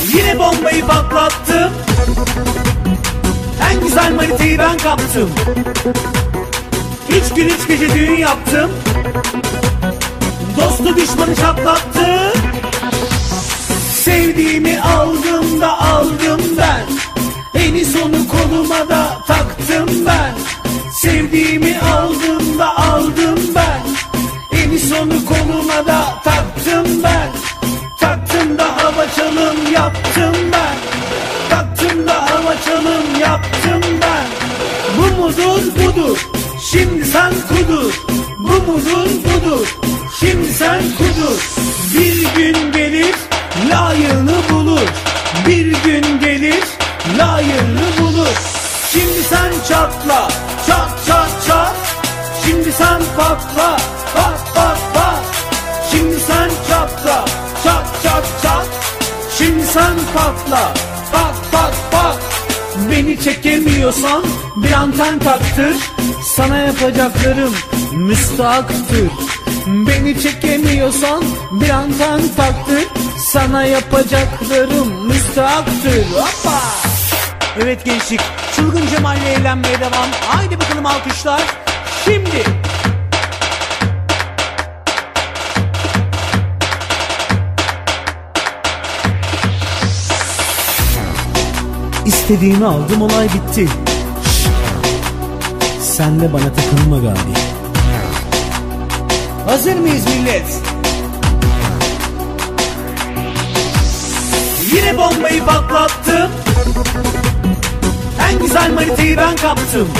Yine bombayı patlattım. En güzel manitayı ben kaptım. 3 gün 3 gece düğün yaptım. Dostu düşmanı çatlattı. Sevdiğimi aldım da aldım ben. Eni sonu koluma da taktım ben. Sevdiğimi aldım da aldım ben. Eni sonu koluma da taktım ben. Taktım da hava çalım yaptım ben. Taktım da hava çalım yaptım ben. Bu mudur budur, şimdi sen kudur. Bu mudur budur, şimdi sen kudur. Bir gün gelir layığını bulur. Bir gün gelir layığını bulur. Şimdi sen çatla, çat çat çat. Şimdi sen patla, pat pat pat. Şimdi sen çatla, çat çat çat. Şimdi sen patla, pat pat pat. Beni çekemiyorsan bir anten taktır. Sana yapacaklarım müstahaktır. Beni çekemiyorsan bir anten taktır. Sana yapacaklarım müstahaktır. Hoppa! Evet gençlik, çılgın Cemal'le eğlenmeye devam. Haydi bakalım alkışlar. Şimdi İstediğimi aldım, olay bitti. Sen de bana takılma gari. Hazır mıyız millet? Yine bombayı patlattım. En güzel manitayı ben kaptım.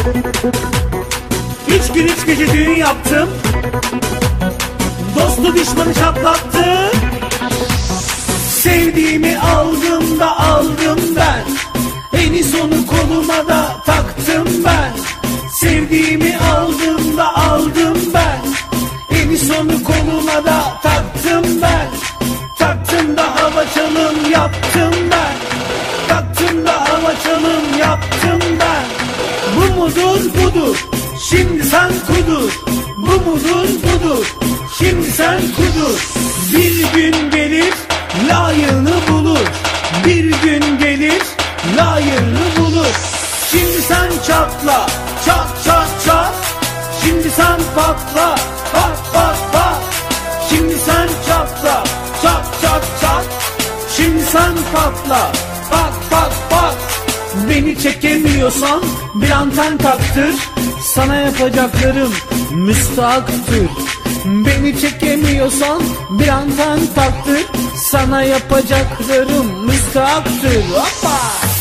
3 gün 3 gece düğün yaptım. Dostu düşmanı çatlattı. Sevdiğimi aldım da aldım ben. Eni sonu koluma da taktım ben. Sevdiğimi aldım da aldım ben. Eni sonu koluma da taktım ben. Taktım da hava çalım yaptım ben. Taktım da hava çalım yaptım ben. Bu mudur budur, şimdi sen kudur. Bu mudur budur, şimdi sen kudur. Bir gün gelir layığını bulur. Bir gün gelir layığını bulur. Şimdi sen çatla, çat çat çat. Şimdi sen patla, pat pat pat. Şimdi sen çatla, çat çat çat. Şimdi sen patla, pat pat pat. Beni çekemiyorsan bir anten taktır. Sana yapacaklarım müstahaktır. Beni çekemiyorsan bir anten taktır. Sana yapacaklarım müstahaktır. Hoppa!